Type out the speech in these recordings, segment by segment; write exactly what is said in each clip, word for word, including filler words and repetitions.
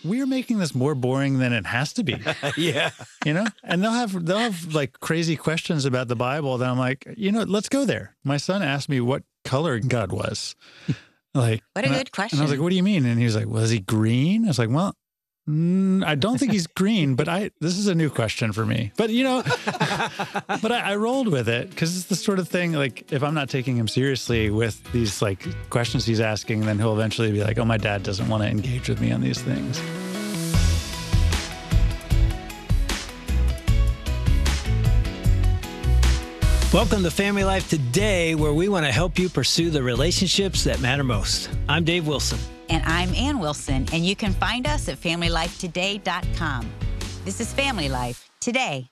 we're making this more boring than it has to be. Yeah. You know, and they'll have they'll have like crazy questions about the Bible that I'm like, you know, let's go there. My son asked me what color God was. Like, what a good I, question. And I was like, what do you mean? And he was like, was he green? I was like, well, mm, I don't think he's green, but I this is a new question for me. But, you know, but I, I rolled with it because it's the sort of thing, like, if I'm not taking him seriously with these, like, questions he's asking, then he'll eventually be like, oh, my dad doesn't want to engage with me on these things. Welcome to Family Life Today, where we want to help you pursue the relationships that matter most. I'm Dave Wilson. And I'm Ann Wilson, and you can find us at family life today dot com. This is Family Life Today.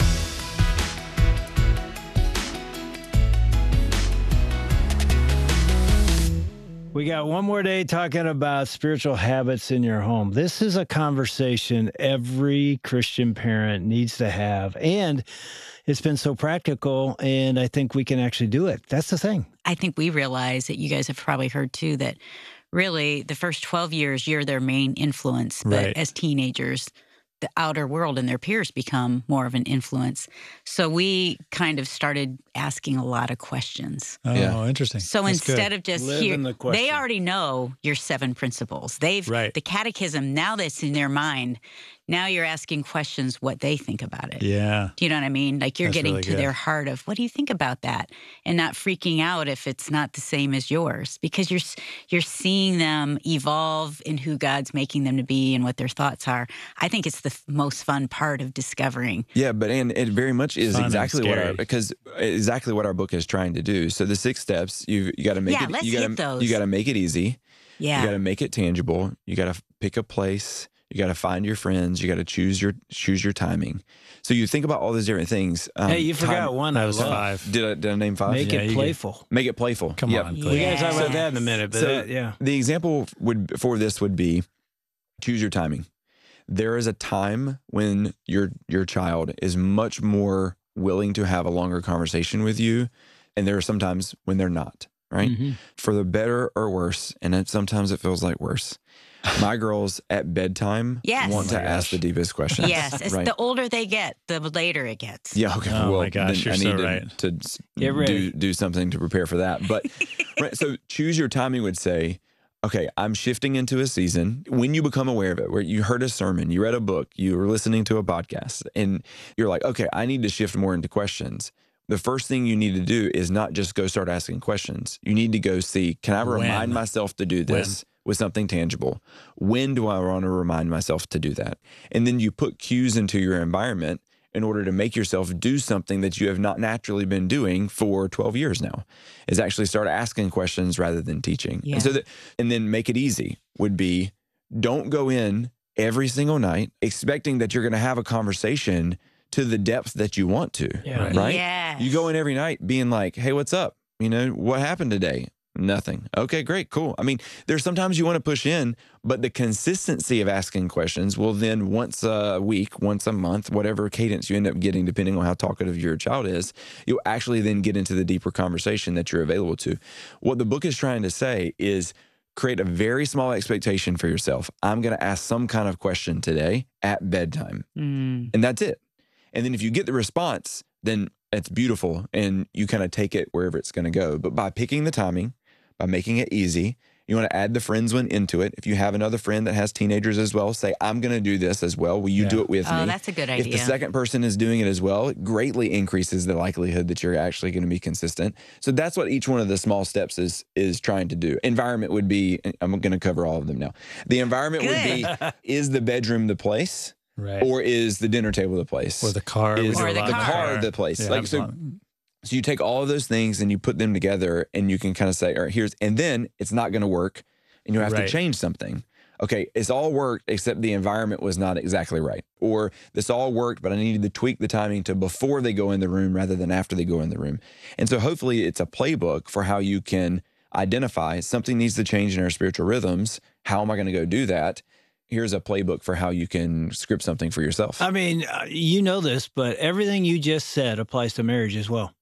We got one more day talking about spiritual habits in your home. This is a conversation every Christian parent needs to have, and it's been so practical, and I think we can actually do it. That's the thing. I think we realize that you guys have probably heard, too, that really the first twelve years, you're their main influence. But Right. as teenagers, the outer world and their peers become more of an influence. So we kind of started asking a lot of questions. Oh, Yeah. interesting. So That's instead good. of just Live here, in the question. they already know your seven principles. They've Right. the catechism, now that's in their mind. Now you're asking questions what they think about it. Yeah. Do you know what I mean? Like you're That's getting really to good. their heart of what do you think about that, and not freaking out if it's not the same as yours, because you're you're seeing them evolve in who God's making them to be and what their thoughts are. I think it's the f- most fun part of discovering. Yeah, but and it very much is Fun and exactly what our scary. because exactly what our book is trying to do. So the six steps, you you got to make Yeah, it let's you got hit to those. you got to make it easy. Yeah. You got to make it tangible. You got to pick a place. You got to find your friends. You got to choose your choose your timing. So you think about all those different things. Um, Hey, you forgot time- one. That I was love. five. Did I, did I name five? Make Yeah, it you playful. Make it playful. Come Yep. on, We're please. going to talk about that in a Yes. minute, but So that, yeah. the example would for this would be choose your timing. There is a time when your your child is much more willing to have a longer conversation with you, and there are some times when they're not, right? Mhm. For the better or worse, and it, sometimes it feels like worse. My girls at bedtime Yes. want Oh to my ask gosh. the deepest questions. Yes, it's right? the older they get, the later it gets. Yeah. Okay. Oh well, my gosh, then you're I need so to, right. to s- Get ready. do do something to prepare for that. But right, so choose your timing would say, okay, I'm shifting into a season when you become aware of it, where you heard a sermon, you read a book, you were listening to a podcast, and you're like, okay, I need to shift more into questions. The first thing you need to do is not just go start asking questions. You need to go see, can I When? remind myself to do this with something tangible? When do I want to remind myself to do that? And then you put cues into your environment in order to make yourself do something that you have not naturally been doing for twelve years now, is actually start asking questions rather than teaching. Yeah. And so that, and then make it easy would be, don't go in every single night expecting that you're going to have a conversation to the depth that you want to, Yeah. right? Yes. You go in every night being like, hey, what's up? You know, what happened today? Nothing. Okay, great, cool. I mean, there's sometimes you want to push in, but the consistency of asking questions will then once a week, once a month, whatever cadence you end up getting, depending on how talkative your child is, you'll actually then get into the deeper conversation that you're available to. What the book is trying to say is create a very small expectation for yourself. I'm going to ask some kind of question today at bedtime, Mm. and that's it. And then if you get the response, then it's beautiful and you kind of take it wherever it's going to go. But by picking the timing, by making it easy, you want to add the friends one into it. If you have another friend that has teenagers as well, say, I'm going to do this as well. Will you Yeah. do it with Oh, me? that's a good If the idea. second person is doing it as well, it greatly increases the likelihood that you're actually going to be consistent. So that's what each one of the small steps is is trying to do. Environment would be, I'm going to cover all of them now. The environment would be, is the bedroom the place? Right. Or is the dinner table the place? Or the car. We Is do a Or the lot in the car the place? Yeah, Like, so- absolutely. So you take all of those things and you put them together and you can kind of say, all right, here's, and then it's not going to work and you have Right. to change something. Okay, it's all worked except the environment was not exactly right. Or this all worked, but I needed to tweak the timing to before they go in the room rather than after they go in the room. And so hopefully it's a playbook for how you can identify something needs to change in our spiritual rhythms. How am I going to go do that? Here's a playbook for how you can script something for yourself. I mean, uh, you know this, but everything you just said applies to marriage as well.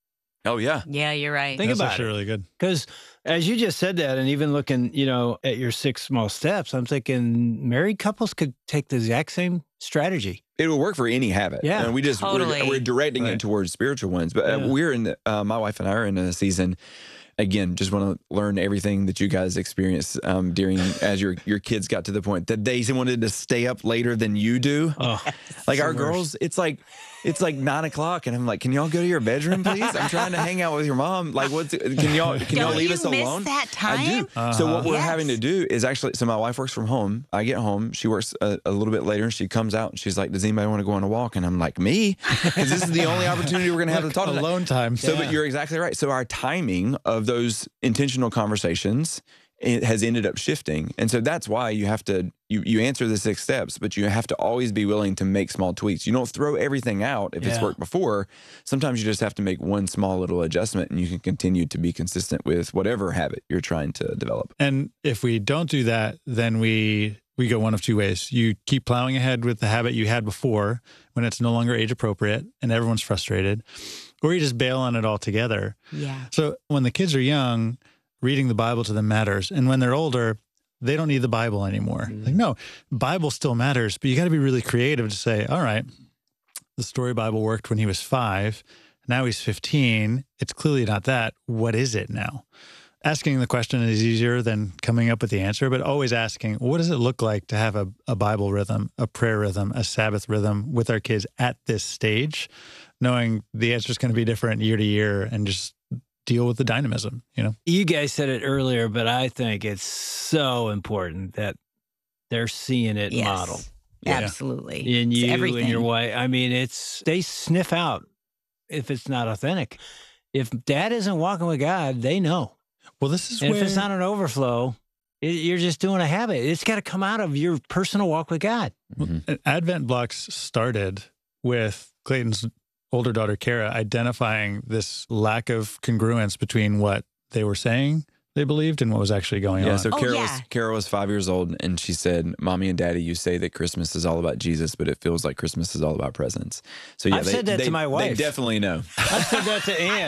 Oh, yeah. Yeah, you're right. Think That's about actually it. really good. Because as you just said that, and even looking, you know, at your six small steps, I'm thinking married couples could take the exact same strategy. It will work for any habit. Yeah. And we just, Totally. we're, we're directing Right. it towards spiritual ones. But uh, Yeah. we're in, the, uh, my wife and I are in a season, again, just want to learn everything that you guys experienced um, during, as your, your kids got to the point that they wanted to stay up later than you do. Oh, Like the our worst. girls, it's like, it's like nine o'clock, and I'm like, can y'all go to your bedroom, please? I'm trying to hang out with your mom. Like, what's can y'all can y'all Don't leave you us miss alone? that I do. time? Uh-huh. So what we're Yes. having to do is actually, so my wife works from home. I get home, she works a, a little bit later, and she comes out and she's like, does anybody want to go on a walk? And I'm like, me, because this is the only opportunity we're gonna have to talk tonight. Alone time. So, Yeah. but you're exactly right. So our timing of those intentional conversations it has ended up shifting. And so that's why you have to, you, you answer the six steps, but you have to always be willing to make small tweaks. You don't throw everything out if it's Yeah. worked before. Sometimes you just have to make one small little adjustment and you can continue to be consistent with whatever habit you're trying to develop. And if we don't do that, then we we go one of two ways. You keep plowing ahead with the habit you had before when it's no longer age appropriate and everyone's frustrated, or you just bail on it altogether. Yeah. So when the kids are young, reading the Bible to them matters. And when they're older, they don't need the Bible anymore. Mm. Like, no, Bible still matters, but you got to be really creative to say, all right, the story Bible worked when he was five. Now he's fifteen. It's clearly not that. What is it now? Asking the question is easier than coming up with the answer, but always asking, what does it look like to have a, a Bible rhythm, a prayer rhythm, a Sabbath rhythm with our kids at this stage, knowing the answer is going to be different year to year and just deal with the dynamism, you know? You guys said it earlier, but I think it's so important that they're seeing it Yes. modeled Yeah. Absolutely. in It's you everything. and your wife. I mean, it's they sniff out if it's not authentic. If dad isn't walking with God, they know. Well, this is And where if it's not an overflow, it, you're just doing a habit. It's got to come out of your personal walk with God. Mhm. Advent Blocks started with Clayton's older daughter, Kara, identifying this lack of congruence between what they were saying they believed and what was actually going Yeah, on. so Oh, Carol, yeah. was, Carol was five years old, and she said, Mommy and Daddy, you say that Christmas is all about Jesus, but it feels like Christmas is all about presents. So yeah, I've they, said that they- to my They wife. definitely know. I said that to Ann.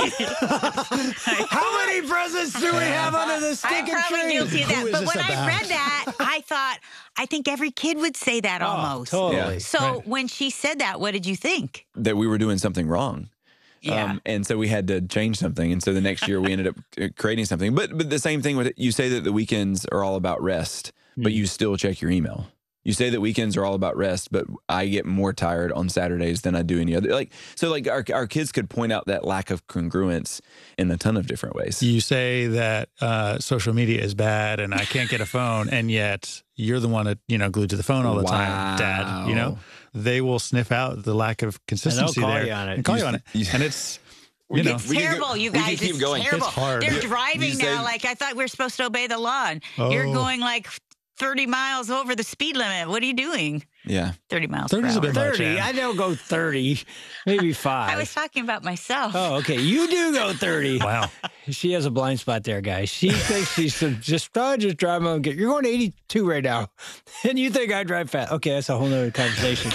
How many presents do we have under the I'm stinking probably tree? guilty of Who that. is But this when I about? read that, I thought, I think every kid would say that Oh, almost. totally. Yeah. So Right. when she said that, what did you think? That we were doing something wrong. Yeah. Um, and so we had to change something. And so the next year we ended up uh, creating something. But but the same thing with it, you say that the weekends are all about rest, but Mm. you still check your email. You say that weekends are all about rest, but I get more tired on Saturdays than I do any other. Like so, like our our kids could point out that lack of congruence in a ton of different ways. You say that uh, social media is bad and I can't get a phone, and yet you're the one that, you know, glued to the phone all the time, Dad. You know, Wow. they will sniff out the lack of consistency call there you on it. and call you You on it. s- you- And it's, you know, It's we could go- terrible, you we could guys. keep it's going. It's terrible. hard. They're You- driving you now say- like I thought we were supposed to obey the law. And You're Oh. going like thirty miles over the speed limit. What are you doing? Yeah. thirty miles per thirty's a hour. bit much. thirty. Ann. I don't go thirty, maybe five. I was talking about myself. Oh, okay. You do go thirty. Wow. She has a blind spot there, guys. She thinks she's just, oh, just drive on. Get, you're going to eighty-two right now. And you think I drive fast. Okay, that's a whole nother conversation.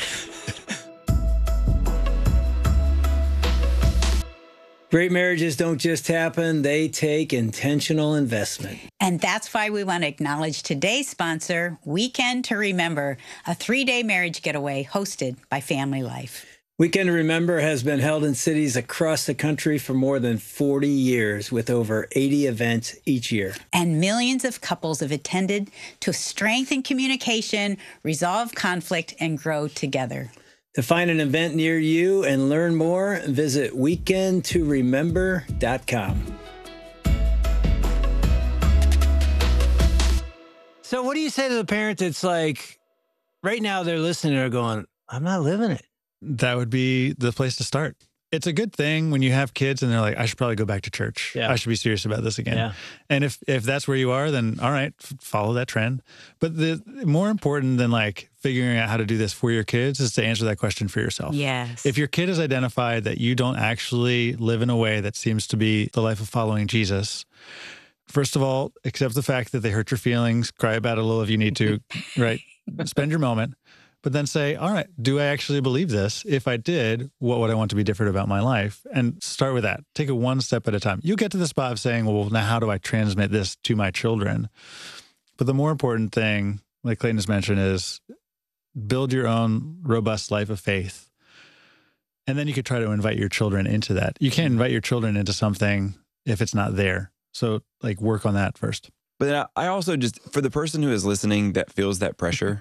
Great marriages don't just happen, they take intentional investment. And that's why we want to acknowledge today's sponsor, Weekend to Remember, a three-day marriage getaway hosted by Family Life. Weekend to Remember has been held in cities across the country for more than forty years with over eighty events each year. And millions of couples have attended to strengthen communication, resolve conflict, and grow together. To find an event near you and learn more, visit weekend to remember dot com. So what do you say to the parent that's like, right now they're listening, they're going, I'm not living it. That would be the place to start. It's a good thing when you have kids and they're like, I should probably go back to church. Yeah. I should be serious about this again. Yeah. And if if that's where you are, then all right, f- follow that trend. But the more important than like figuring out how to do this for your kids is to answer that question for yourself. Yes. If your kid has identified that you don't actually live in a way that seems to be the life of following Jesus, first of all, accept the fact that they hurt your feelings, cry about it a little if you need to, right? Spend your moment. but then say, all right, do I actually believe this? If I did, what would I want to be different about my life? And start with that. Take it one step at a time. You get to the spot of saying, well, now how do I transmit this to my children? But the more important thing, like Clayton has mentioned, is build your own robust life of faith. And then you could try to invite your children into that. You can't invite your children into something if it's not there. So like work on that first. But then I also just, for the person who is listening that feels that pressure,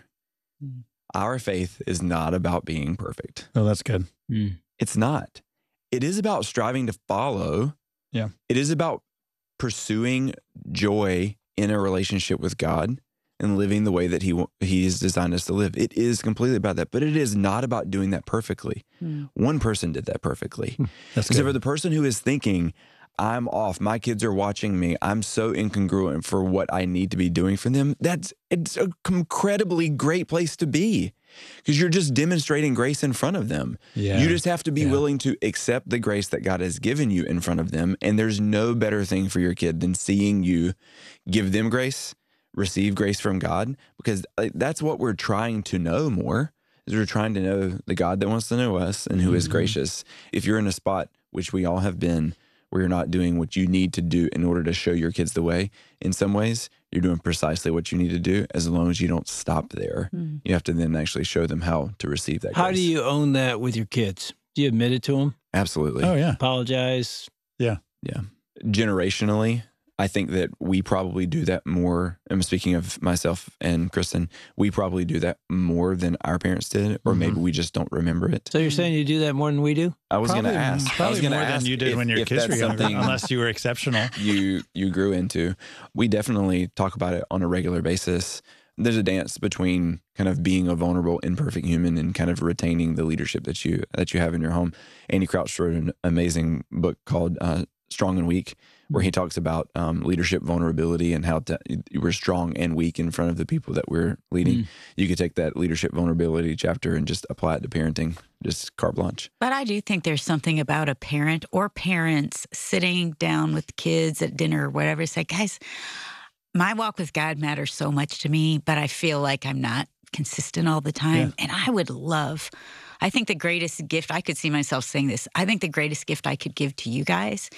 our faith is not about being perfect. Oh, that's good. Mm. It's not. It is about striving to follow. Yeah. It is about pursuing joy in a relationship with God and living the way that he he's designed us to live. It is completely about that, but it is not about doing that perfectly. Mm. One person did that perfectly. That's so good. for the person who is thinking, I'm off, my kids are watching me, I'm so incongruent for what I need to be doing for them, that's it's an incredibly great place to be, because you're just demonstrating grace in front of them. Yeah. You just have to be Yeah. willing to accept the grace that God has given you in front of them. And there's no better thing for your kid than seeing you give them grace, receive grace from God, because that's what we're trying to know more, is we're trying to know the God that wants to know us and who is Mhm. gracious. If you're in a spot, which we all have been, where you're not doing what you need to do in order to show your kids the way, in some ways, you're doing precisely what you need to do, as long as you don't stop there. Mm. You have to then actually show them how to receive that How grace. do you own that with your kids? Do you admit it to them? Absolutely. Oh, yeah. Apologize? Yeah. Generationally, I think that we probably do that more. I'm speaking of myself and Kristen. We probably do that more than our parents did, or Mhm. maybe we just don't remember it. So you're saying you do that more than we do? I was going to Probably- ask. I was Probably going to more ask than you did if, when your if kids were that's younger, something unless you were exceptional. you you grew into. We definitely talk about it on a regular basis. There's a dance between kind of being a vulnerable, imperfect human and kind of retaining the leadership that you that you have in your home. Andy Crouch wrote an amazing book called uh, Strong and Weak, where he talks about um, leadership vulnerability and how to, we're strong and weak in front of the people that we're leading. Mm. You could take that leadership vulnerability chapter and just apply it to parenting, just carte blanche. But I do think there's something about a parent or parents sitting down with kids at dinner or whatever. Say, guys, my walk with God matters so much to me, but I feel like I'm not consistent all the time. And I would love, I think the greatest gift, I could see myself saying this, I think the greatest gift I could give to you guys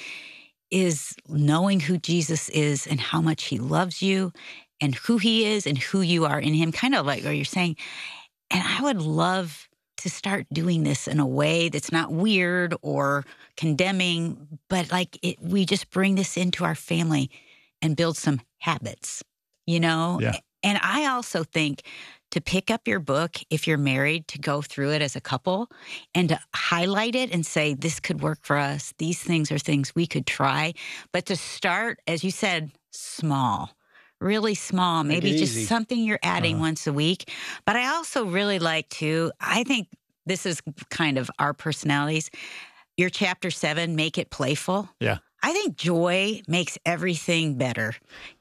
is knowing who Jesus is and how much he loves you and who he is and who you are in him. Kind of like what you're saying. And I would love to start doing this in a way that's not weird or condemning, but like it, we just bring this into our family and build some habits, you know? Yeah. And I also think to pick up your book, if you're married, to go through it as a couple and to highlight it and say, this could work for us. These things are things we could try. But to start, as you said, small, really small, Make maybe it just easy. something you're adding Uh-huh. once a week. But I also really like to, I think this is kind of our personalities. Your chapter seven, make it playful. Yeah. I think joy makes everything better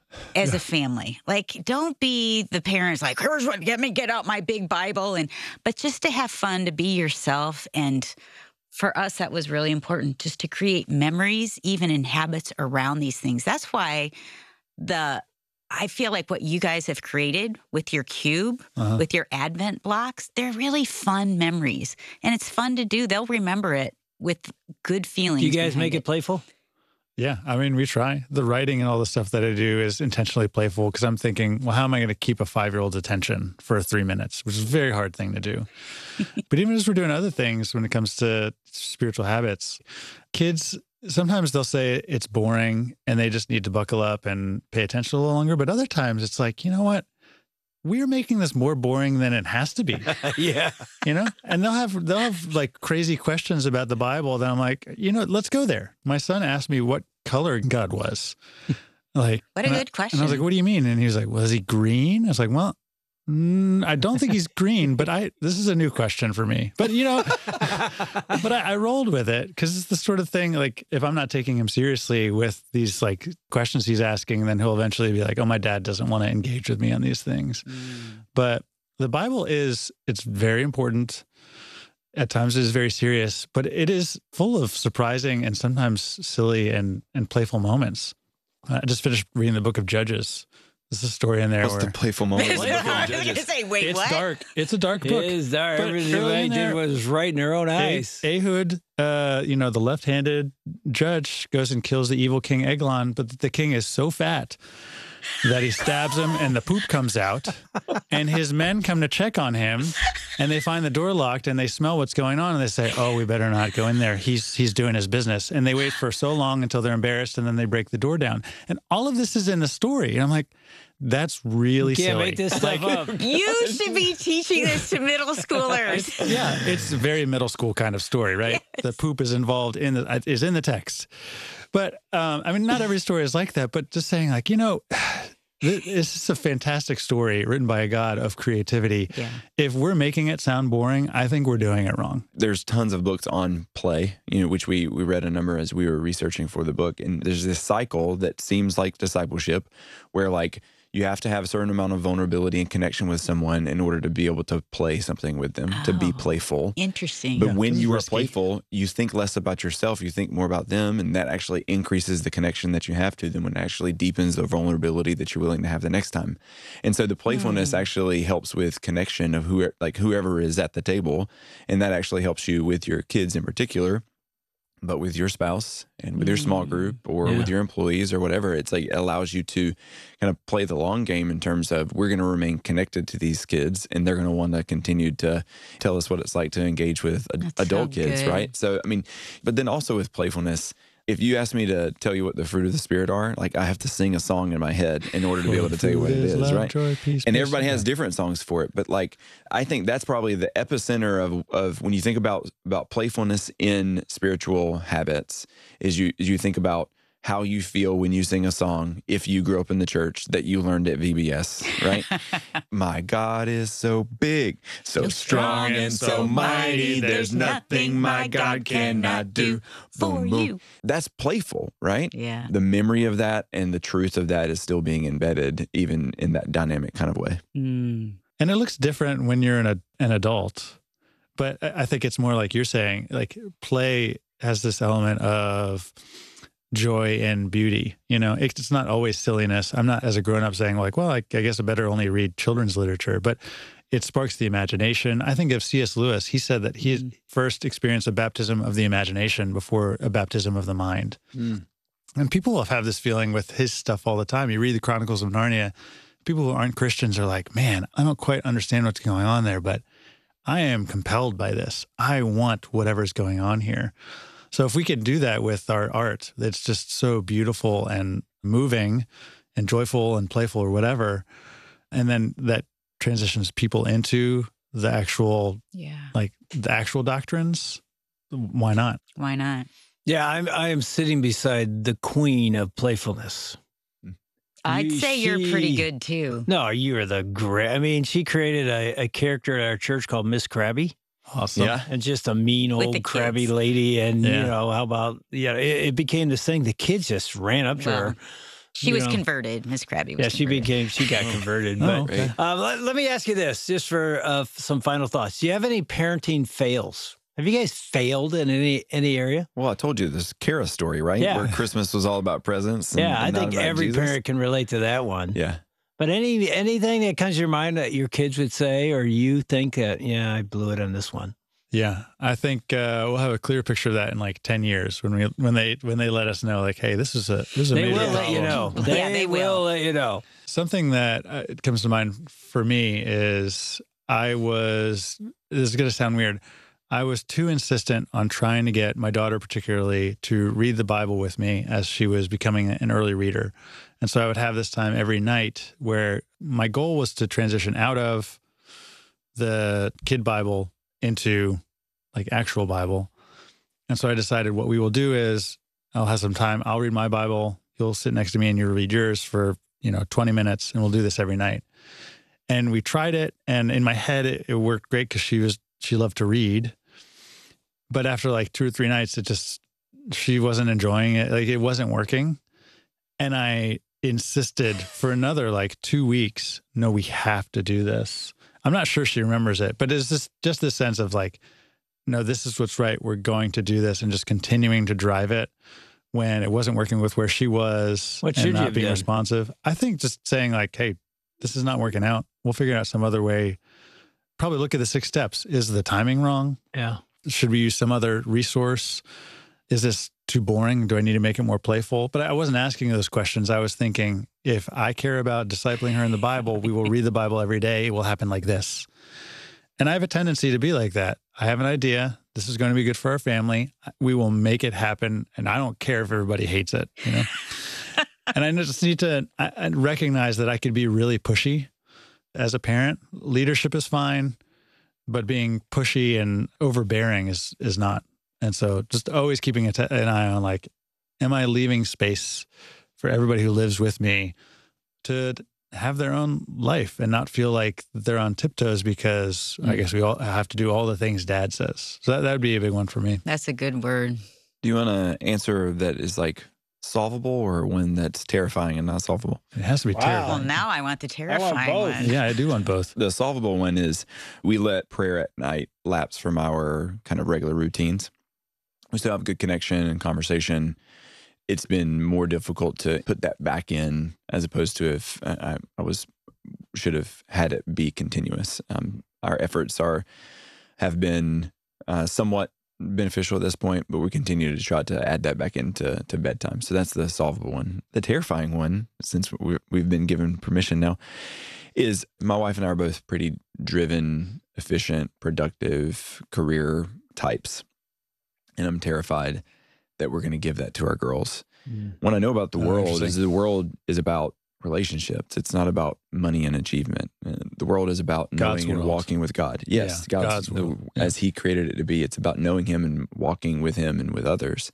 as a family. Like, don't be the parents like, here's what, get me, get out my big Bible. And, but just to have fun, to be yourself. And for us, that was really important, just to create memories, even in habits around these things. That's why the, I feel like what you guys have created with your cube, Uh-huh. with your Advent blocks, they're really fun memories. And it's fun to do. They'll remember it with good feelings. Do you guys behind make it playful? Yeah, I mean, we try. The writing and all the stuff that I do is intentionally playful because I'm thinking, well, how am I going to keep a five-year-old's attention for three minutes, which is a very hard thing to do. But even as we're doing other things when it comes to spiritual habits, kids, sometimes they'll say it's boring and they just need to buckle up and pay attention a little longer. But other times it's like, you know what? We're making this more boring than it has to be. Yeah. You know, and they'll have they'll have like crazy questions about the Bible that I'm like, you know, let's go there. My son asked me what color God was. Like, What a and I- good question. And I was like, what do you mean? And he was like, well, is he green? I was like, well, mm, I don't think he's green, but I this is a new question for me. But you know, but I, I rolled with it because it's the sort of thing like if I'm not taking him seriously with these like questions he's asking, then he'll eventually be like, oh, my dad doesn't want to engage with me on these things. But the Bible is, it's very important. At times it is very serious, but it is full of surprising and sometimes silly and, and playful moments. I just finished reading the book of Judges There's a story in there What's where the playful moment? I was in the book of going to Judges? say, wait, it's what? dark. It's a dark It book. is dark. But Everything early they in did there- was right in their own eyes. Eh- Ehud, uh, you know, the left-handed judge goes and kills the evil king Eglon, but the king is so fat that he stabs him and the poop comes out. And his men come to check on him and they find the door locked and they smell what's going on and they say, oh, we better not go in there. He's he's doing his business. And they wait for so long until they're embarrassed and then they break the door down. And all of this is in the story. And I'm like, that's really You can't silly. make this stuff up. You should be teaching this to middle schoolers. Yeah, it's a very middle school kind of story, right? The poop is involved in the is in the text. But um, I mean, not every story is like that. But just saying, like, you know, this is a fantastic story written by a God of creativity. Yeah. If we're making it sound boring, I think we're doing it wrong. There's tons of books on play, you know, which we we read a number as we were researching for the book. And there's this cycle that seems like discipleship, where like you have to have a certain amount of vulnerability and connection with someone in order to be able to play something with them, to be Oh. playful. Interesting. But Yeah, when this is you are risky. playful, you think less about yourself, you think more about them, and that actually increases the connection that you have to them and actually deepens the vulnerability that you're willing to have the next time. And so the playfulness actually helps with connection of who, like whoever is at the table, and that actually helps you with your kids in particular, but with your spouse and with your small group or Yeah. with your employees or whatever. It's like it allows you to kind of play the long game in terms of we're going to remain connected to these kids and they're going to want to continue to tell us what it's like to engage with ad- That's so adult kids, good. right? So, I mean, but then also with playfulness, if you ask me to tell you what the fruit of the Spirit are, like I have to sing a song in my head in order to be able to tell you what it is, Love, right? joy, peace, And peace, everybody has yeah. different songs for it, but like I think that's probably the epicenter of of when you think about about playfulness in spiritual habits is you is you think about how you feel when you sing a song if you grew up in the church that you learned at V B S, right? My God is so big, so strong and so mighty, there's nothing my God cannot do. for Boom, boom. you. That's playful, right? Yeah. The memory of that and the truth of that is still being embedded even in that dynamic kind of way. Mm. And it looks different when you're an, a, an adult. But I I think it's more like you're saying, like play has this element of joy and beauty. You know, it's not always silliness. I'm not, as a grown up, saying like, well, I, I guess I better only read children's literature, but it sparks the imagination. I think of C S Lewis. He said that he first experienced a baptism of the imagination before a baptism of the mind. Mm. And people will have this feeling with his stuff all the time. You read the Chronicles of Narnia, people who aren't Christians are like, man, I don't quite understand what's going on there, but I am compelled by this. I want whatever's going on here. So if we can do that with our art, that's just so beautiful and moving and joyful and playful or whatever, and then that transitions people into the actual, Yeah. like the actual doctrines, why not? Why not? Yeah, I'm I am sitting beside the queen of playfulness. I'd You- say you're pretty she- good too. No, you are the great. I mean, she created a, a character at our church called Miss Krabby. Awesome. Yeah. And just a mean With old the crabby kids. lady. And, Yeah. you know, how about, yeah, it, it became this thing. The kids just ran up to Wow. her. She you was know. converted. Miss Krabby was Yeah, she converted. became, she got converted. Oh, But okay. um, let, let me ask you this, just for uh, some final thoughts. Do you have any parenting fails? Have you guys failed in any any area? Well, I told you this Kara story, right? Yeah. Where Christmas was all about presents. and- yeah, I and not think about every Jesus. parent can relate to that one. Yeah. But any anything that comes to your mind that your kids would say, or you think that, yeah, I blew it on this one. Yeah, I think uh, we'll have a clear picture of that in like ten years when we when they when they let us know, like, hey, this is a this is a They major will let you know. problem. They, Yeah, they will. will. let you know. Something that uh, it comes to mind for me is I was, this is going to sound weird, I was too insistent on trying to get my daughter particularly to read the Bible with me as she was becoming an early reader. And so I would have this time every night where my goal was to transition out of the kid Bible into like actual Bible. And so I decided what we will do is I'll have some time. I'll read my Bible. You'll sit next to me and you'll read yours for, you know, twenty minutes, and we'll do this every night. And we tried it. And in my head, it, it worked great because she was, she loved to read. But after like two or three nights, it just, she wasn't enjoying it. Like it wasn't working. And I insisted for another like two weeks, no, we have to do this. I'm not sure she remembers it, but it's just, just this sense of like, no, this is what's right. We're going to do this, and just continuing to drive it when it wasn't working with where she was What and should you not have being done? responsive. I think just saying like, hey, this is not working out. We'll figure out some other way. Probably look at the six steps. Is the timing wrong? Yeah. Should we use some other resource? Is this too boring? Do I need to make it more playful? But I wasn't asking those questions. I was thinking, if I care about discipling her in the Bible, we will read the Bible every day. It will happen like this. And I have a tendency to be like that. I have an idea. This is going to be good for our family. We will make it happen. And I don't care if everybody hates it, you know? And I just need to I, I recognize that I could be really pushy as a parent. Leadership is fine, but being pushy and overbearing is is not. And so just always keeping a t- an eye on, like, am I leaving space for everybody who lives with me to have their own life and not feel like they're on tiptoes because mm. I guess we all have to do all the things Dad says. So that that would be a big one for me. That's a good word. Do you want an answer that is like solvable or one that's terrifying and not solvable? It has to be Wow. terrifying. Well, now I want the terrifying both. one. Yeah, I do want both. The solvable one is we let prayer at night lapse from our kind of regular routines. We still have good connection and conversation. It's been more difficult to put that back in as opposed to if I, I was should have had it be continuous. Um, our efforts are have been uh, somewhat beneficial at this point, but we continue to try to add that back into to bedtime. So that's the solvable one. The terrifying one, since we're, we've been given permission now, is my wife and I are both pretty driven, efficient, productive career types. And I'm terrified that we're going to give that to our girls. Mm. What I know about the Oh, world is the world is about relationships. It's not about money and achievement. Uh, the world is about God's knowing and world. walking with God. Yes, Yeah, God's, God's the, world. Yeah. as He created it to be. It's about knowing Him and walking with Him and with others.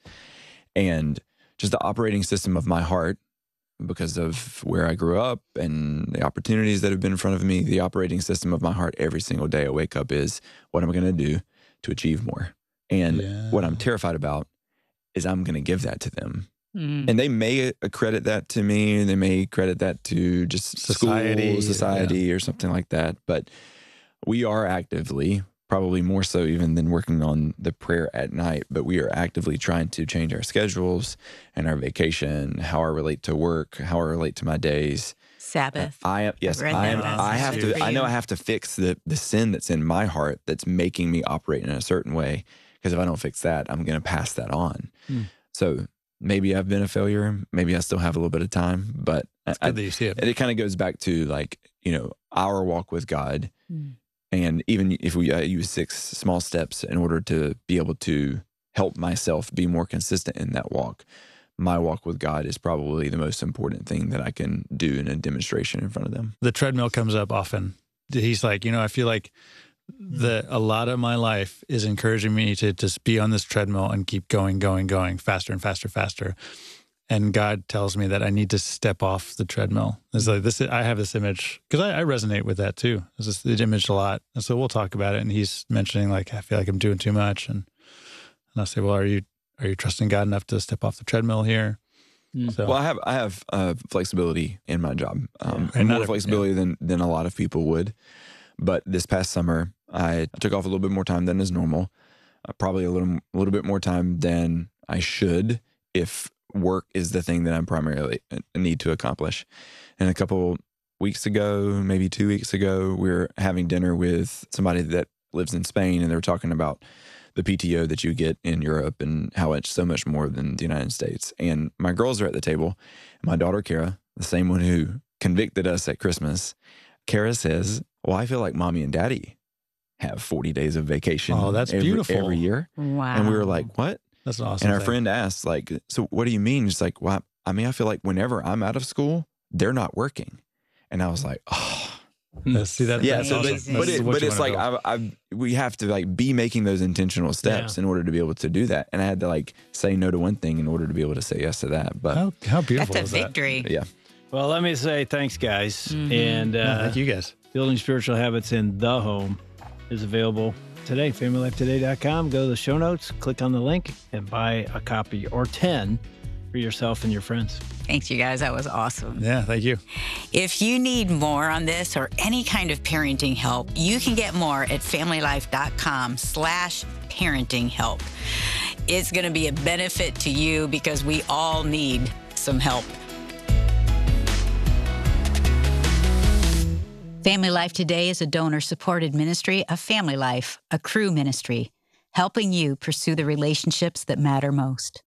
And just the operating system of my heart, because of where I grew up and the opportunities that have been in front of me, the operating system of my heart every single day I wake up is, what am I going to do to achieve more? And Yeah. what I'm terrified about is I'm going to give that to them. Mm. And they may credit that to me. They may credit that to just Society, school, society, or something like that. But we are actively, probably more so even than working on the prayer at night, but we are actively trying to change our schedules and our vacation, how I relate to work, how I relate to my days. Sabbath. I am yes, I've read I that am. passage I have for to. I know you. I have to fix the the sin that's in my heart that's making me operate in a certain way. Because if I don't fix that, I'm going to pass that on. Hmm. So maybe I've been a failure. Maybe I still have a little bit of time, but It's I, good that you see it. it kind of goes back to, like, you know, our walk with God. Mm. And even if we uh, use six small steps in order to be able to help myself be more consistent in that walk, my walk with God is probably the most important thing that I can do in a demonstration in front of them. The treadmill comes up often. He's like, you know, I feel like the a lot of my life is encouraging me to just be on this treadmill and keep going, going, going faster and faster, faster. And God tells me that I need to step off the treadmill. It's like this. I have this image because I, I resonate with that too. It's just the image a lot, and so we'll talk about it. And he's mentioning, like, I feel like I'm doing too much, and and I say, well, are you are you trusting God enough to step off the treadmill here? Mm. So Well, I have I have uh, flexibility in my job, um, And not more a- flexibility than than a lot of people would. But this past summer, I took off a little bit more time than is normal, uh, probably a little a little bit more time than I should if work is the thing that I'm primarily uh, need to accomplish. And a couple weeks ago, maybe two weeks ago, we were having dinner with somebody that lives in Spain, and they were talking about the P T O that you get in Europe and how it's so much more than the United States. And my girls are at the table. My daughter, Kara, the same one who convicted us at Christmas, Kara says, well, I feel like mommy and daddy have forty days of vacation Oh, that's every, beautiful. every year. Wow. And we were like, what? that's an awesome. And our thing. friend asked, like, so what do you mean? She's like, well, I mean, I feel like whenever I'm out of school, they're not working. And I was like, oh. Yeah, see that? Yeah, that's so awesome. but, Amazing. but, That's it, what but you it's wanna like build. I, I we have to like be making those intentional steps Yeah. in order to be able to do that. And I had to like say no to one thing in order to be able to say yes to that. But how how beautiful That's is a that? victory. yeah, Well, let me say thanks, guys. Mhm. And uh, No, thank you guys. Building Spiritual Habits in the Home is available today. family life today dot com. Go to the show notes, click on the link, and buy a copy or ten for yourself and your friends. Thanks, you guys. That was awesome. Yeah, thank you. If you need more on this or any kind of parenting help, you can get more at family life dot com slash parenting help. it's going to be a benefit to you because we all need some help. Family Life Today is a donor-supported ministry of Family Life, a Cru ministry, helping you pursue the relationships that matter most.